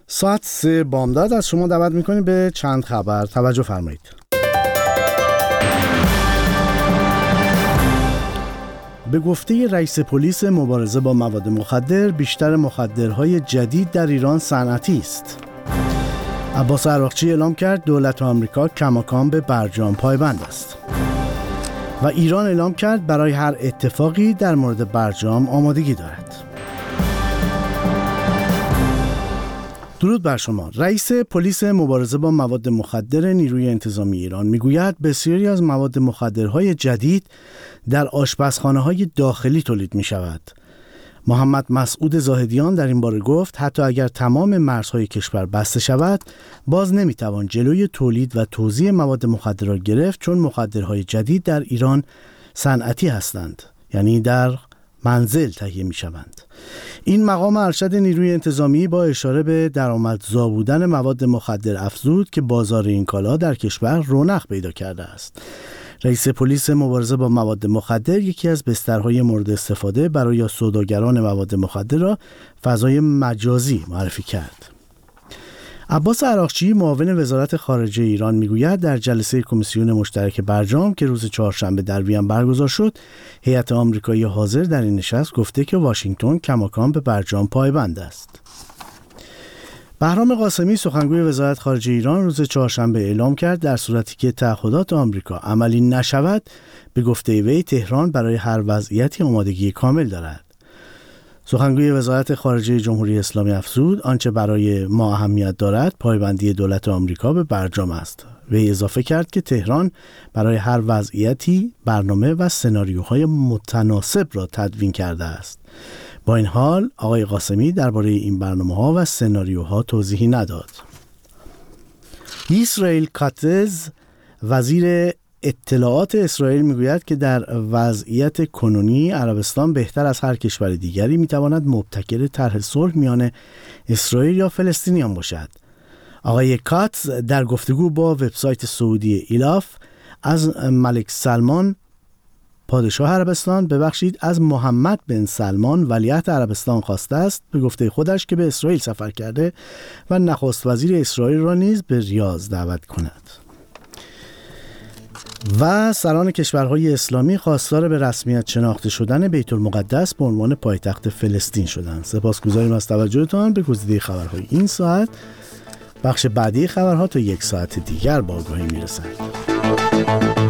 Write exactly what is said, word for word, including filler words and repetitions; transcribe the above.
ساعت سه بامداد از شما دعوت میکنیم به چند خبر. توجه فرمایید. به گفته رئیس پلیس مبارزه با مواد مخدر، بیشتر مخدرهای جدید در ایران صنعتی است. عباس عراقچی اعلام کرد دولت آمریکا کماکان به برجام پایبند است. و ایران اعلام کرد برای هر اتفاقی در مورد برجام آمادگی دارد. درود بر شما. رئیس پلیس مبارزه با مواد مخدر نیروی انتظامی ایران میگوید بسیاری از مواد مخدرهای جدید در آشپزخانه‌های داخلی تولید می شود. محمد مسعود زاهدیان در این باره گفت حتی اگر تمام مرزهای کشور بسته شود، باز نمیتوان جلوی تولید و توزیع مواد مخدر را گرفت، چون مخدرهای جدید در ایران صنعتی هستند، یعنی در منزل تهیه می شوند. این مقام ارشد نیروی انتظامی با اشاره به درآمدزا بودن مواد مخدر افزود که بازار این کالا در کشور رونق پیدا کرده است. رئیس پلیس مبارزه با مواد مخدر یکی از بسترهای مورد استفاده برای سوداگران مواد مخدر را فضای مجازی معرفی کرد. عباس عراقچی معاون وزارت خارجه ایران میگوید در جلسه کمیسیون مشترک برجام که روز چهارشنبه در وین برگزار شد، هیئت آمریکایی حاضر در این نشست گفته که واشنگتن کماکان به برجام پایبند است. بهرام قاسمی سخنگوی وزارت خارجه ایران روز چهارشنبه اعلام کرد در صورتی که تعهدات آمریکا عملی نشود، به گفته وی تهران برای هر وضعیتی آمادگی کامل دارد. سخنگوی وزارت خارجه جمهوری اسلامی افزود آنچه برای ما اهمیت دارد پایبندی دولت آمریکا به برجام است. وی اضافه کرد که تهران برای هر وضعیتی برنامه و سناریوهای متناسب را تدوین کرده است. با این حال آقای قاسمی درباره این برنامه‌ها و سناریوها توضیحی نداد. اسرائیل کاتز وزیر اطلاعات اسرائیل میگوید که در وضعیت کنونی عربستان بهتر از هر کشور دیگری میتواند مبتکر طرح صلح میان اسرائیل یا فلسطینیان باشد. آقای کاتز در گفتگو با وبسایت سعودی ایلاف از ملک سلمان پادشاه عربستان ببخشید از محمد بن سلمان ولیعهد عربستان خواسته است به گفته خودش که به اسرائیل سفر کرده و نخست وزیر اسرائیل را نیز به ریاض دعوت کند. و سران کشورهای اسلامی خواستار به رسمیت شناخته شدن بیت المقدس به عنوان پایتخت فلسطین شدند. سپاسگزاریم از توجهتان به گزیده خبرهای این ساعت. بخش بعدی خبرها تا یک ساعت دیگر با آگاهی میرسند.